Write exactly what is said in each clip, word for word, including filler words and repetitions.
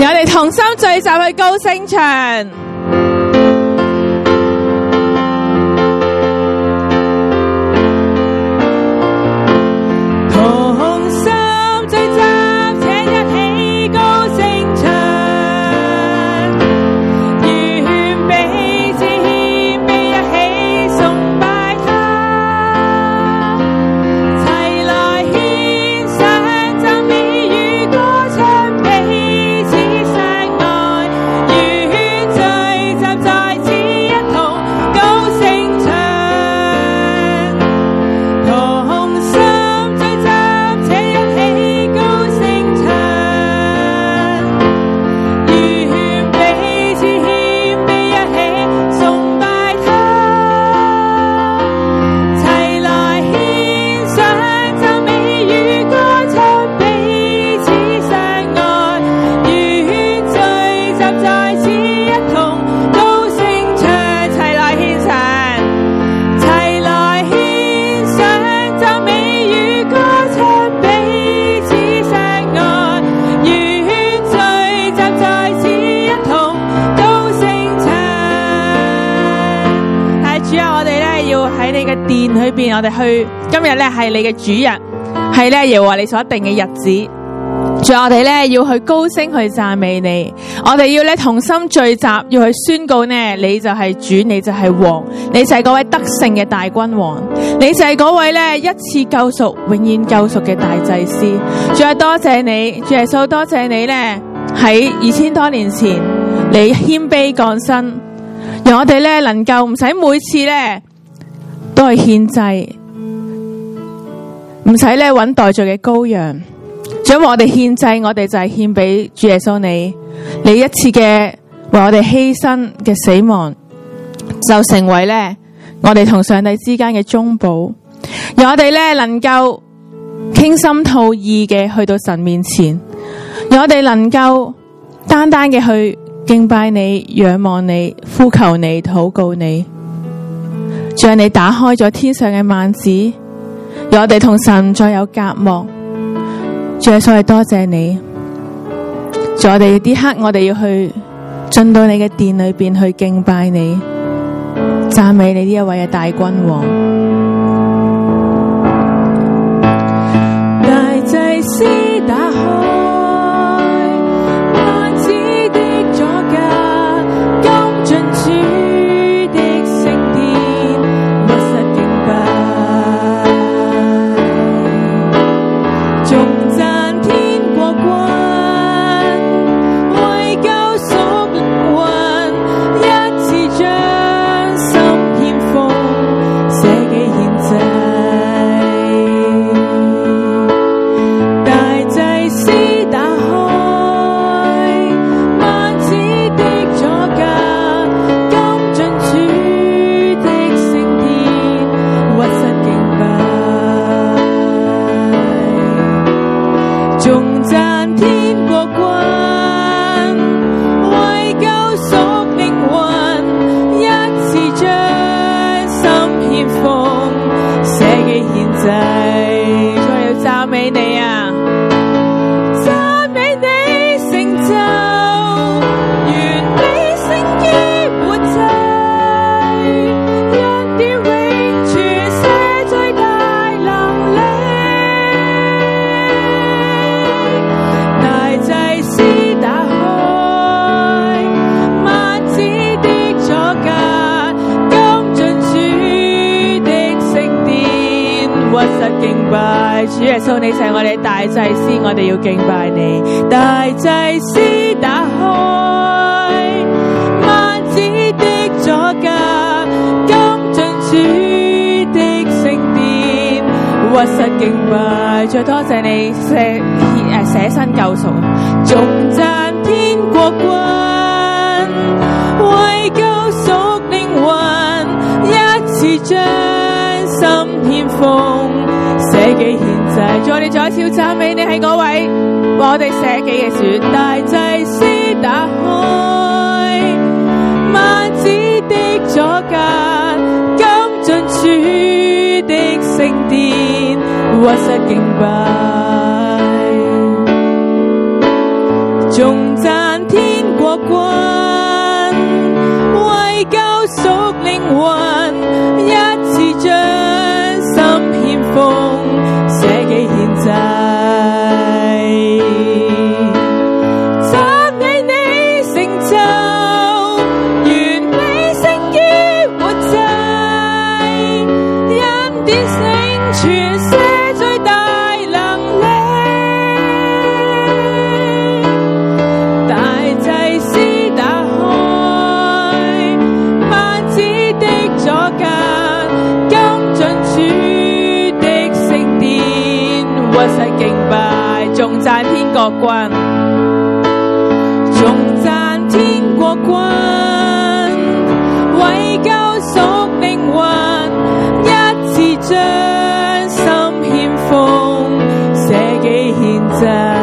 讓我哋同心聚集去高聲唱。殿裏邊，我哋去今日咧係你嘅主日，係咧耶和華你所定嘅日子。仲有我哋咧要去高聲去讚美你，我哋要咧同心聚集，要去宣告呢，你就係主，你就係王，你就係嗰位得勝嘅大君王，你就係嗰位咧一次救贖、永遠救贖嘅大祭司。仲有多謝你，主耶穌，多謝你咧喺二千多年前，你謙卑降生，讓我哋咧能夠唔使每次咧。都係獻祭，唔使咧揾代罪嘅羔羊。因為我哋獻祭，我哋就係獻俾主耶穌你，你一次嘅為我哋犧牲嘅死亡，就成為咧我哋同上帝之間嘅中保，讓我哋咧能夠傾心吐意嘅去到神面前，讓我哋能夠單單嘅去敬拜你、仰望你、呼求你、禱告你。主啊，你打開咗天上嘅幔子，讓我哋同神再有隔膜。主啊，所以多謝你。主，我哋呢刻我哋要去進到你嘅殿裏邊去敬拜你、讚美你呢一位嘅大君王。大祭司打開。主耶穌，你就係我哋大祭司，我哋要敬拜你。大祭司打開幔子的左格，今進主的聖殿，屈膝敬拜。再多謝你捨誒捨身救贖，頌讚天國君，為救贖靈魂，一次將心獻奉。捨己獻祭，再我哋再一次讚美你係嗰位為我哋捨己嘅主。大祭司打開幔子的左格，今進主的聖殿，屈膝敬拜。 頌讚天國君，為救贖靈魂，一次將心獻奉，捨己獻祭。讚美你成就，完美勝於活祭，恩典成全赦罪大能力。大祭司打開幔子的左間，今進主的聖殿，屈膝敬拜，頌讚天國君，頌讚天國君，為救贖靈魂，一次將心獻奉，捨己獻祭。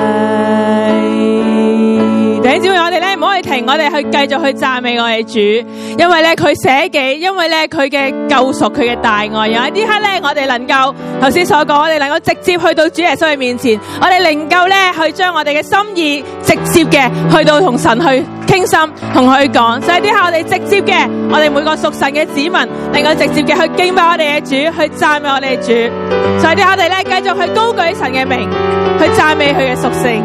弟兄姊妹，我哋咧唔可以停，我哋去繼續去讚美我哋主，因為咧佢捨己，因為咧佢嘅救贖，佢嘅大愛。有一啲刻咧，我哋能夠頭先所講，我哋能夠直接去到主耶穌嘅面前，我哋能夠咧去將我哋嘅心意直接嘅去到同神去傾心，同佢講。所以啲刻我哋直接嘅，我哋每個屬神嘅子民能夠直接嘅去敬拜我哋嘅主，去讚美我哋嘅主。所以啲刻我哋咧繼續去高舉神嘅名，去讚美佢嘅屬性。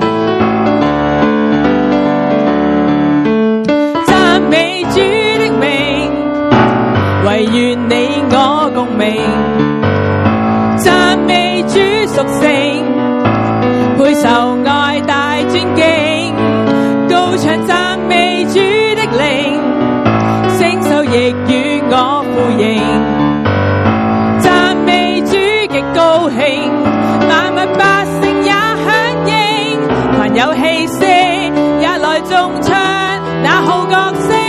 美主的名，唯願你我共鳴，讚美主屬性，配受愛大尊敬，高唱讚美主的靈，星宿亦與我呼應，讚美主極高興，萬物百姓也響應，凡有氣息也來頌唱那號角聲。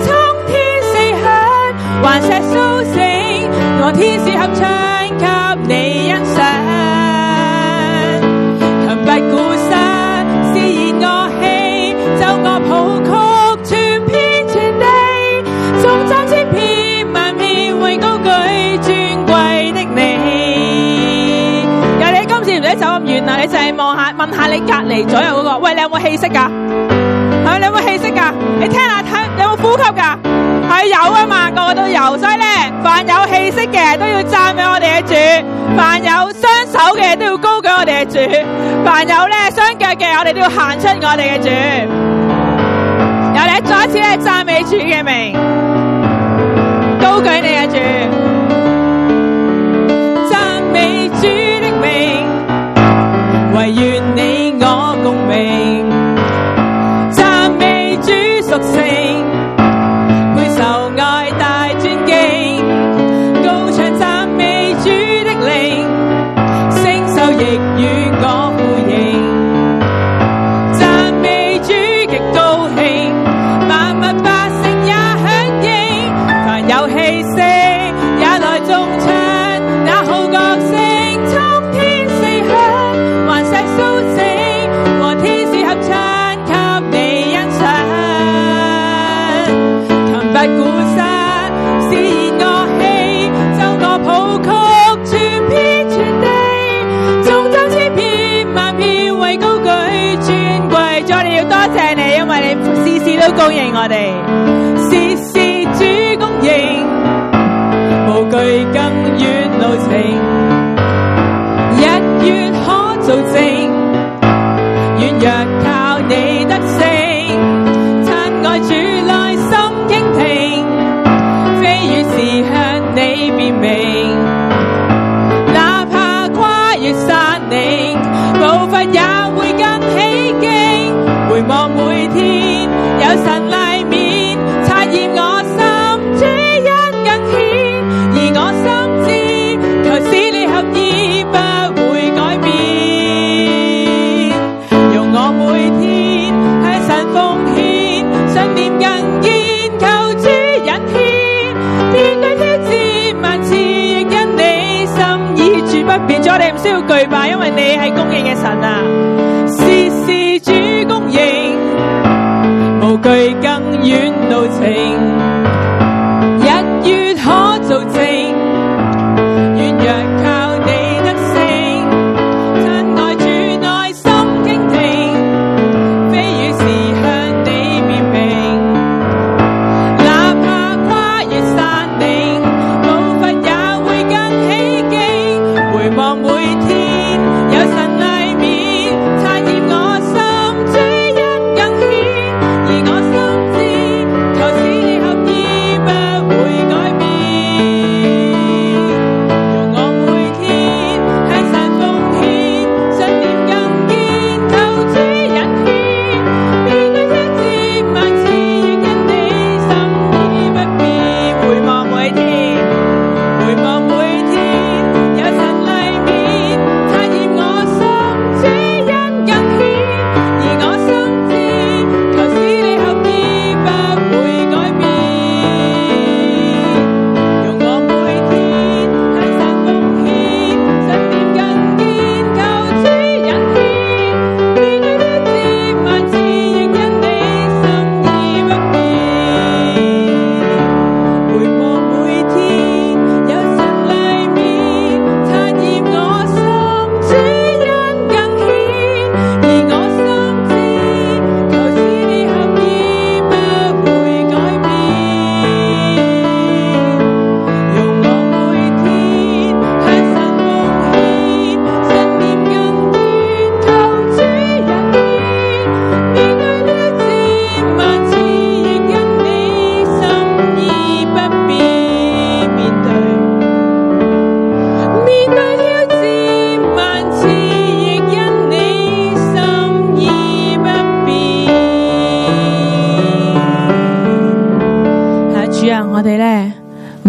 環石蘇醒，我天使合唱給你欣賞，強不鼓瑟，肆意樂器，奏樂譜曲，傳遍全地，頌讚千遍萬遍，為高舉尊貴的你。有你今次唔使走咁遠啦，你就係望下問下你隔離左右嗰個，喂，你有冇氣息㗎？係咪你有冇氣息㗎？你聽下睇，你有冇呼吸㗎？係有啊嘛，個個都有，所以咧，凡有氣息嘅都要讚美我哋嘅主，凡有雙手嘅都要高舉我哋嘅主，凡有咧雙腳嘅，我哋都要行出我哋嘅主。有你再一次咧讚美主嘅名，高舉你嘅主，讚美主的名，唯願你我共鳴，讚美主屬性。亦與我呼應，讚美主極高興，萬物百姓也響應，凡有氣息也來頌唱那號角聲，衝天四響，環石蘇醒，和天使合唱給你欣賞，琴拔鼓瑟，肆意樂器，奏樂譜曲，傳遍全地。多謝你，因為你事事都供應我哋，事事主供應，無懼更遠路程，日月可做證，軟弱靠你得勝，親愛主內心傾聽，非與是向你辨明，哪怕跨越山嶺，步伐也會更起勁。回望每天有神黎面察驗我心，主恩更顯，而我心知求使你合意不會改變，用我每天向神奉獻，信念更堅，求主引牽，面對挑戰萬次亦因你心意絕不變，咗你唔需要懼怕，因為你係供應嘅神啊，事事主供應，無懼更遠路程，日月可做證，軟弱靠你得勝，親愛主內心傾聽，非與是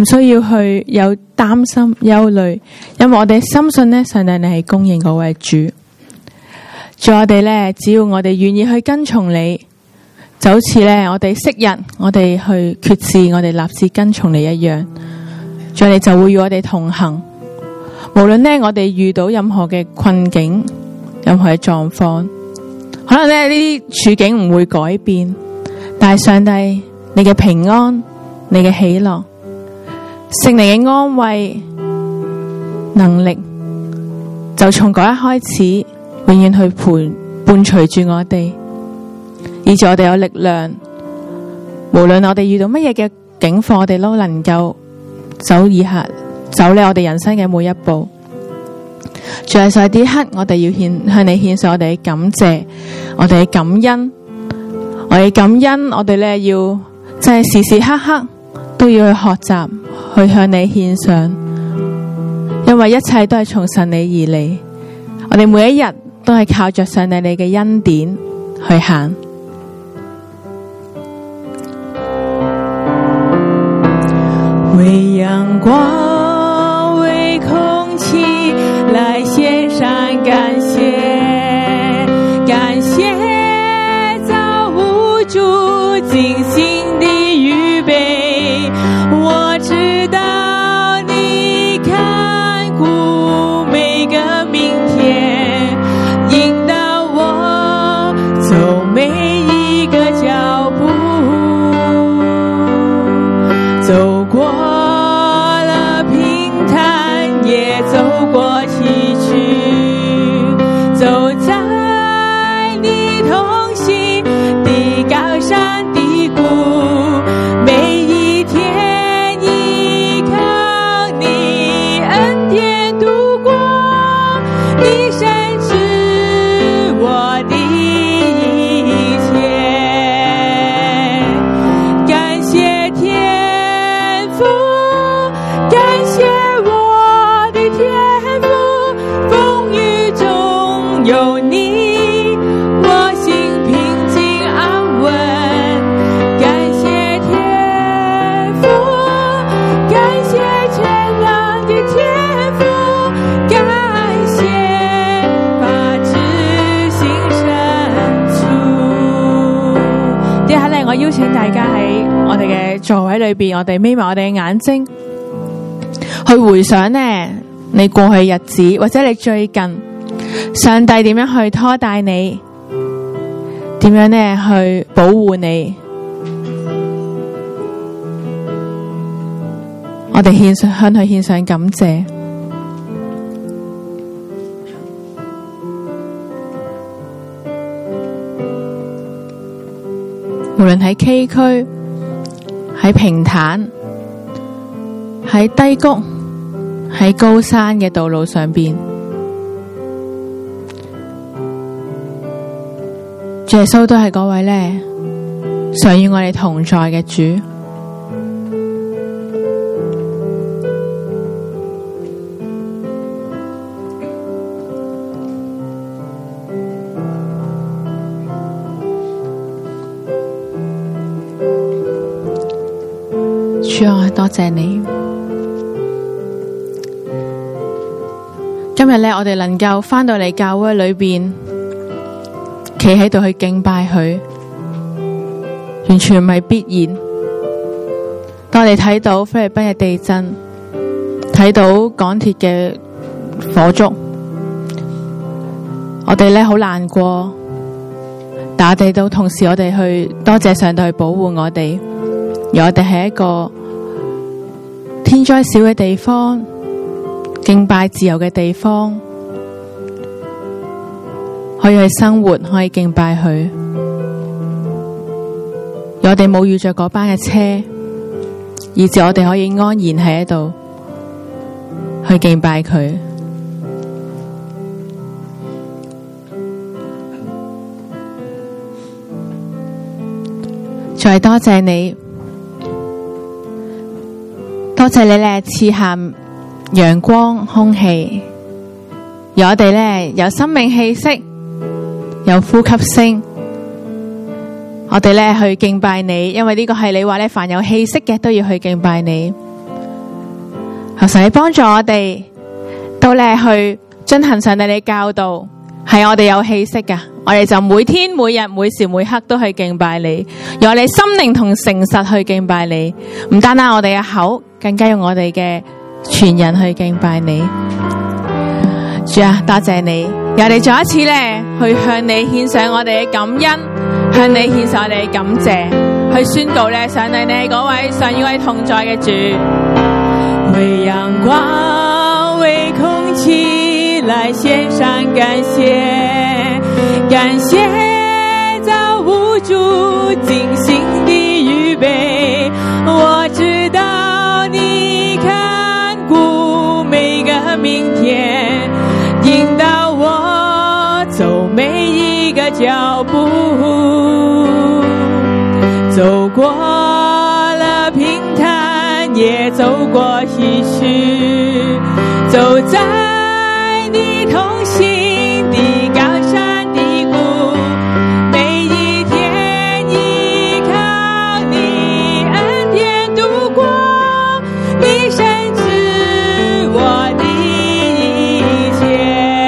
需要去有擔心憂慮，因為我哋深信呢，上帝你係供應嗰位主。主，我哋呢，只要我哋願意去跟從你，就好似呢，我哋昔日我哋去決志，我哋立志跟從你一樣，主，你就會與我哋同行。無論呢，我哋遇到任何嘅困境，任何嘅狀況，可能呢呢啲處境唔會改變，但係上帝你嘅平安，你嘅喜樂，聖靈嘅安慰能力，就從嗰一開始永遠去陪伴隨住我哋，以致我哋有力量，無論我哋遇到乜嘢嘅境況，我哋都能夠走以下走你我哋人生嘅每一步。最後在呢刻，我哋要獻向你獻上我哋嘅感謝，我哋嘅感恩，我哋感恩，我哋咧要即係時時刻刻都要去學習，去向你獻上，因為一切都係從神你而嚟，我哋每一日都係靠着上帝你嘅恩典去行。 為陽光，為空氣，來獻上感謝，感謝造物主精心的預備。我知道你看顧每個明天，引導我走每一個腳步，走過了平坦，也走過崎嶇，走在你同行的高山低谷，每一天依靠你恩典度過，你深知我的一切。感謝天父，感謝我的天父，風雨中有你，我心平靜安穩。感謝天父，感謝全能的天父，感謝發自心深處。 呢刻咧，我邀請大家喺我哋嘅座位裏邊，我哋眯埋我哋嘅眼睛，去回想呢你過去日子，或者你最近上帝點樣去拖帶你，點樣呢去保護你。我哋獻上向佢獻上感謝。無論喺崎嶇、喺平坦、喺低谷、喺高山嘅道路上邊，主耶穌都係嗰位呢常與我哋同在嘅主。主啊，多謝你。今日呢，我哋能夠返到嚟教會裏邊，企喺度去敬拜佢，完全唔係必然。當我哋睇到菲律賓嘅地震，睇到港鐵嘅火燭，我哋呢好難過，但我哋都同時，我哋去多謝上帝去保護我哋，而我哋係一個天災少嘅地方，敬拜自由嘅地方，可以去生活，可以敬拜佢。而我哋冇遇着嗰班嘅車，以致我哋可以安然喺度去敬拜佢。再多謝你。多謝你咧賜下陽光空氣，而我哋咧有生命氣息，有呼吸聲，我哋咧去敬拜你，因為呢個係你話咧凡有氣息嘅都要去敬拜你。 求神你幫助我哋，都咧去遵行上帝你教導，係我哋有氣息噶，我哋就每天每日每時每刻都去敬拜你，用我哋心靈同誠實去敬拜你，唔單單我哋嘅口，更加用我哋嘅全人去敬拜你。主啊，多謝你，我哋再一次咧去向你獻上我哋嘅感恩，向你獻上我哋嘅感謝，去宣告咧上帝你係嗰位常與我哋同在嘅主。 為陽光為空氣來獻上感謝，感謝造物主精心的預備，我知道你看顧每個明天，引導我走每一個腳步，走過了平坦也走過崎嶇，走在你同行的高山低谷，每一天依靠你恩典度過，你深知我的一切，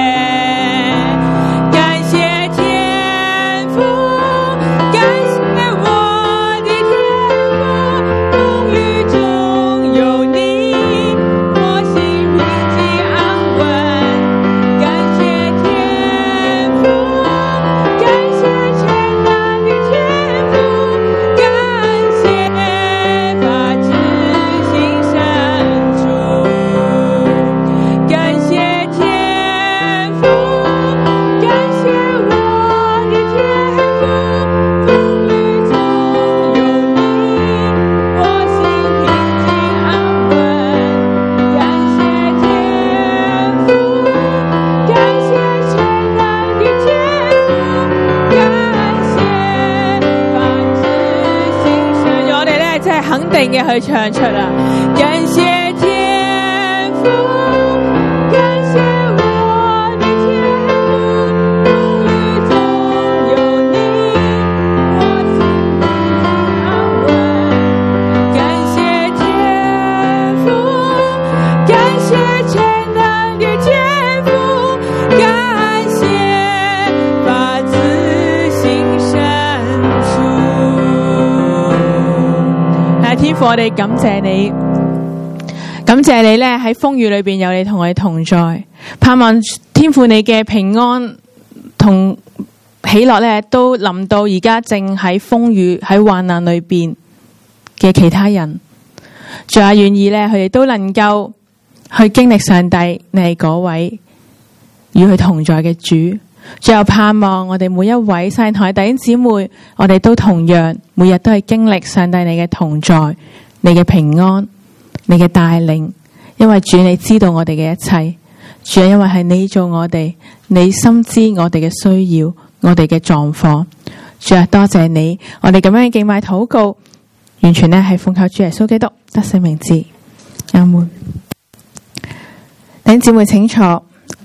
感謝天父，感謝我的天父，風雨中有你，我心平靜安穩，感謝天父，感謝全能的天父，感謝發自心深處，感謝天父，感謝我的天父，風雨中有你，我心平靜安穩，感謝天父，感謝全能的天父，感謝發自心深。 我哋咧即係肯定嘅去唱出啦。 感謝天父，感謝我的天父，風雨中有你，我心平安穩。感謝天父，感謝全能的天父，感謝發自心深處。 係天父，我哋感謝你，感謝你咧喺風雨裏邊有你同我哋同在，盼望天父你嘅平安同喜樂咧都臨到而家正喺風雨喺患難裏邊嘅其他人，仲有願意咧佢哋都能夠去經歷上帝你係嗰位與佢同在嘅主。最後盼望我哋每一位聖台弟兄姊妹，我哋都同樣每日都係經歷上帝你嘅同在，你嘅平安，你嘅帶領，因為主你知道我哋嘅一切，主係因為係你做我哋，你深知我哋嘅需要，我哋嘅狀況。主啊，多謝你，我哋咁樣嘅敬拜禱告，完全咧係奉靠主耶穌基督得勝名字，阿門。弟兄姊妹請坐。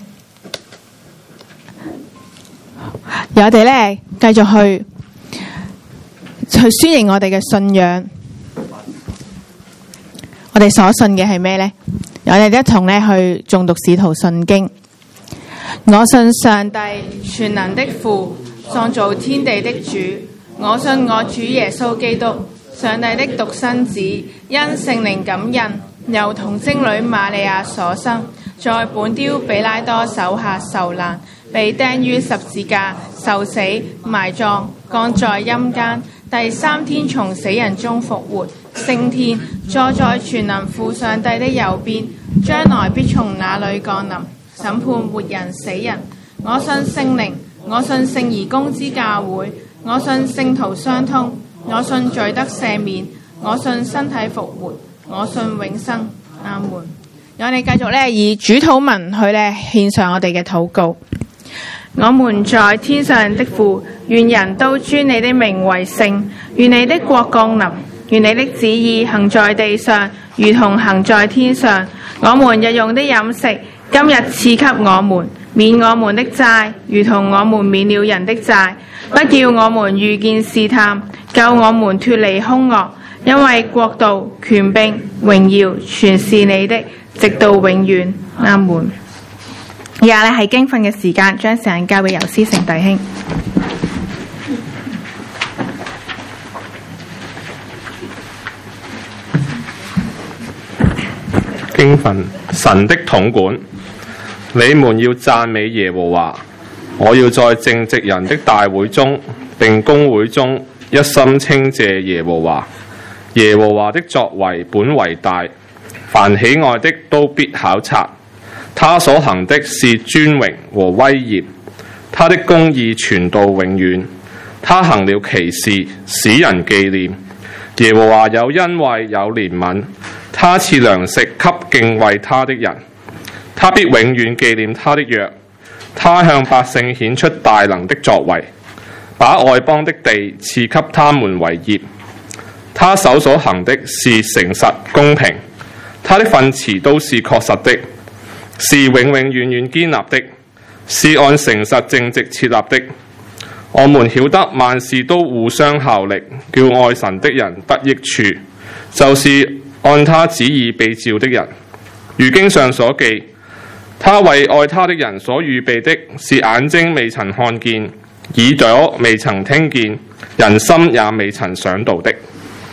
由我哋咧繼續去去宣揚我哋嘅信仰。我哋所信嘅係咩呢？我哋一同咧去誦讀使徒信經。我信上帝全能的父，創造天地的主。我信我主耶穌基督，上帝的獨生子，因聖靈感孕，由童貞女瑪利亞所生，在本丟彼拉多手下受難，被釘於十字架，受死，埋葬，降在陰間，第三天從死人中復活，升天，坐在全能父上帝的右邊，將來必從那裏降臨，審判活人死人。我信聖靈，我信聖而公之教會，我信聖徒相通，我信罪得赦免，我信身體復活，我信永生。阿門。我哋繼續咧以主禱文去咧獻上我哋嘅禱告。我們在天上的父，願人都尊你的名為聖，願你的國降臨，願你的旨意行在地上，如同行在天上。我們日用的飲食，今日賜給我們，免我們的債，如同我們免了人的債，不叫我們遇見試探，救我們脫離兇惡。因為國度、權柄、榮耀，全是你的， 直到永遠。阿門。而家咧係經訓嘅時間，將時間交俾游思成弟兄。 經訓：神的統管，你們要讚美耶和華。我要在正直人的大會中並公會中一心稱謝耶和華。耶和華的作為本為大，凡喜愛的都必考察。他所行的是尊榮和威嚴，他的公義傳到永遠。他行了奇事，使人紀念。耶和華有恩惠，有憐憫，他賜糧食給敬畏他的人。他必永遠紀念他的約。他向百姓顯出大能的作為，把外邦的地賜給他們為業。他手所行的是誠實公平，他的訓詞都是確實的，是永永遠遠堅立的，是按誠實正直設立的。我們曉得萬事都互相效力，叫愛神的人得益處，就是按他旨意被召的人。如經上所記，他為愛他的人所預備的是眼睛未曾看見，耳朵未曾聽見，人心也未曾想到的。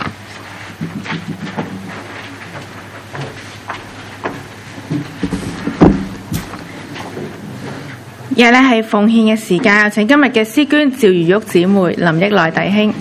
而家咧係奉獻嘅時間，有請今日嘅詩捐趙如玉姊妹、林憶來弟兄。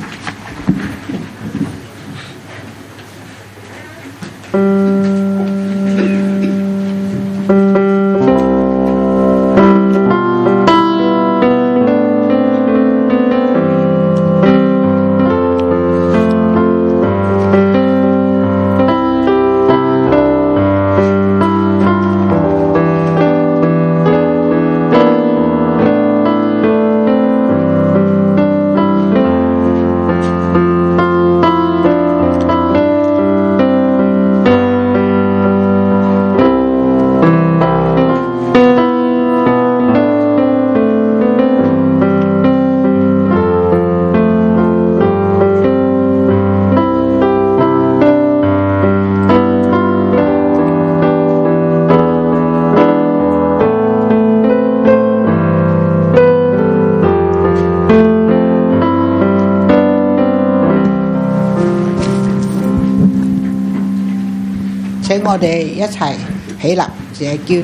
請我哋一齊起立謝捐。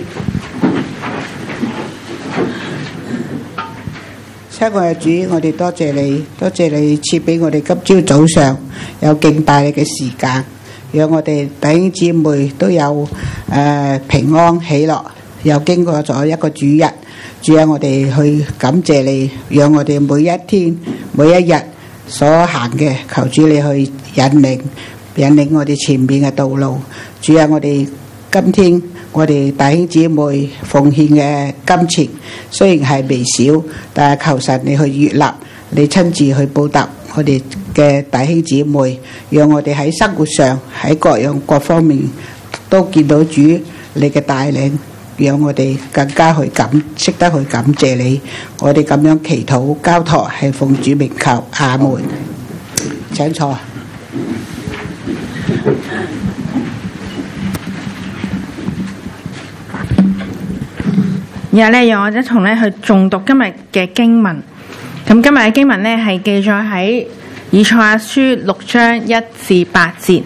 親愛嘅主，我哋多謝你，多謝你賜俾我哋今朝早上有敬拜你嘅時間，讓我哋弟兄姊妹都有誒、呃、平安喜樂，又經過咗一個主日。主啊，我哋去感謝你，讓我哋每一天每一日所行嘅，求主你去引領引領我哋前面嘅道路。主啊，我哋今天我哋弟兄姊妹奉獻嘅金錢雖然係微少，但係求神你去悅納，你親自去報答我哋嘅弟兄姊妹，讓我哋喺生活上喺各樣各方面都見到主你嘅帶領，讓我哋更加去感識得去感謝你。我哋咁樣祈禱交託係奉主名求，阿門。請坐。 然後咧，讓我一同咧去誦讀今日嘅經文。咁今日嘅經文咧係記載喺以賽亞書六章一至八節。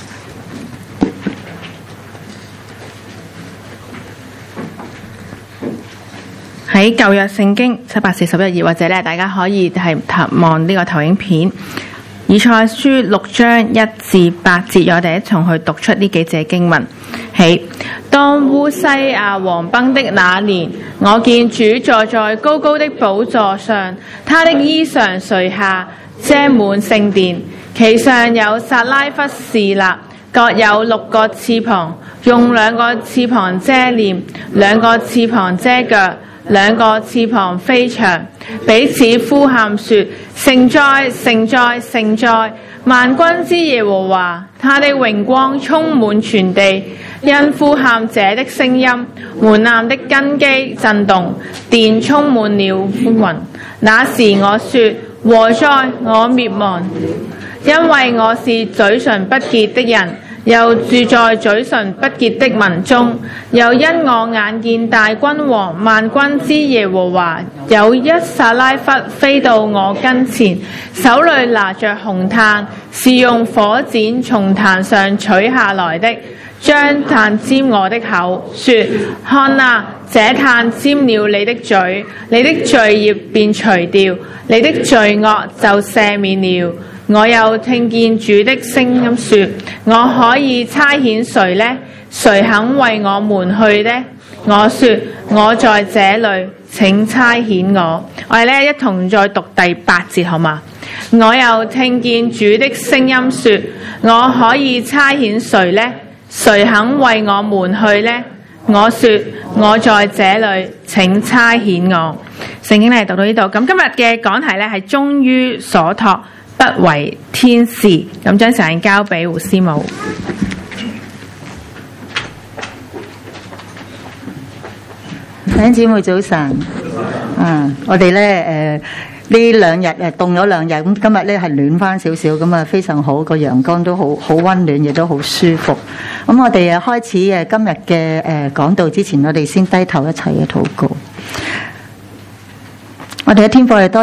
喺舊約聖經七百四十一頁，或者咧大家可以係望呢個投影片。以賽亞書六章一至八節，我哋一同去讀出呢幾節經文。起，當烏西亞王崩的那年，我見主坐在高高的寶座上，他的衣裳垂下，遮滿聖殿，其上有撒拉弗侍立，各有六個翅膀，用兩個翅膀遮臉，兩個翅膀遮腳，兩個翅膀飛翔，彼此呼喊說：聖哉，聖哉，聖哉！萬軍之耶和華，他的榮光充滿全地。因呼喊者的聲音，門檻的根基震動，殿充滿了風雲。那時我說：禍哉，我滅亡，因為我是嘴唇不潔的人， 又住在嘴唇不潔的民中。又因我眼見大君王萬軍之耶和華有一撒拉弗飛到我跟前，手裏拿着紅炭，是用火剪從壇上取下來的，將炭沾我的口，說：看哪，這炭沾了你的嘴，你的罪孽便除掉，你的罪惡就赦免了。我又聽見主的聲音說：我可以差遣誰呢？誰肯為我們去呢？我說：我在這裏，請差遣我。我哋咧一同再讀第八節好嗎？我又聽見主的聲音說：我可以差遣誰呢？誰肯為我們去呢？我說：我在這裏，請差遣我。聖經咧讀到呢度，咁今日嘅講題咧係忠於所託，不為天使。咁將時間交俾胡師母。 弟兄姊妹早晨，啊，我哋咧誒呢兩日誒凍咗兩日，咁今日咧係暖翻少少，咁啊非常好，個陽光都好好溫暖，亦都好舒服。咁我哋誒開始誒今日嘅誒講道之前，我哋先低頭一齊嘅禱告。我哋嘅天父係多